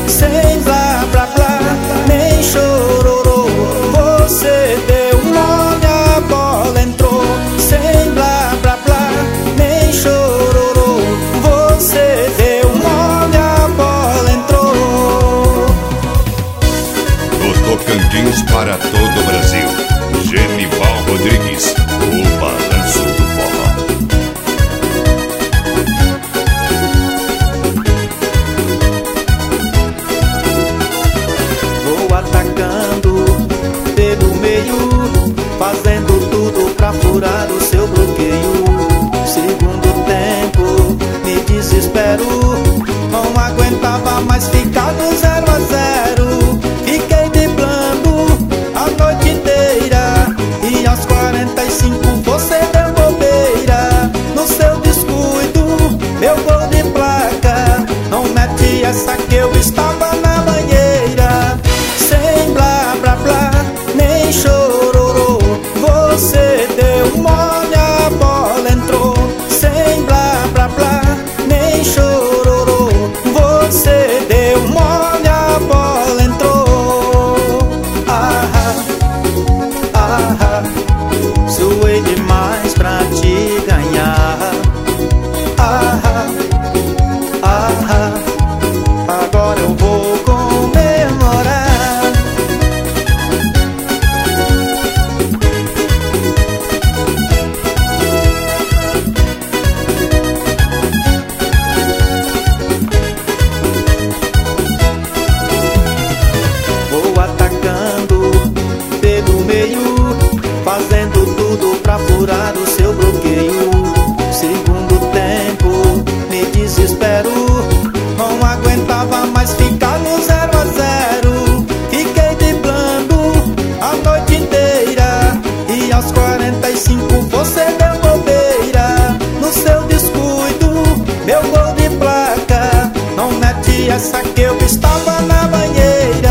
sem blá blá blá, nem chororô. Você deu mole, a bola entrou, sem blá blá blá, nem chororô. Você deu mole, a bola entrou. Do Tocantins para todo o Brasil, Genival Rodrigues, o balanço do forró. Vou atacando pelo meio, fazendo tudo pra furar o seu bloqueio. Segundo tempo, me desespero, não aguentava mais ficar no 0 a 0. Fiquei driblando a noite inteira e aos 45 você deu bobeira. No seu descuido, meu gol de placa, não mete essa que eu estava na banheira. Sem blá blá blá, nem chororô. Você deu mole, a bola entrou. Sem blá blá blá, nem chororô. Você deu mole, a bola entrou. Ah, ah, suei demais pra te ganhar. Ah, ah, agora eu vou comemorar. Vou atacando pelo meio, fazendo tudo pra furar o seu bloqueio. Segundo tempo, me desespero, não aguentava mais ficar no 0 a 0. Fiquei driblando a noite inteira e aos 45 você deu bobeira. No seu descuido, meu gol de placa, não mete essa que eu estava na banheira.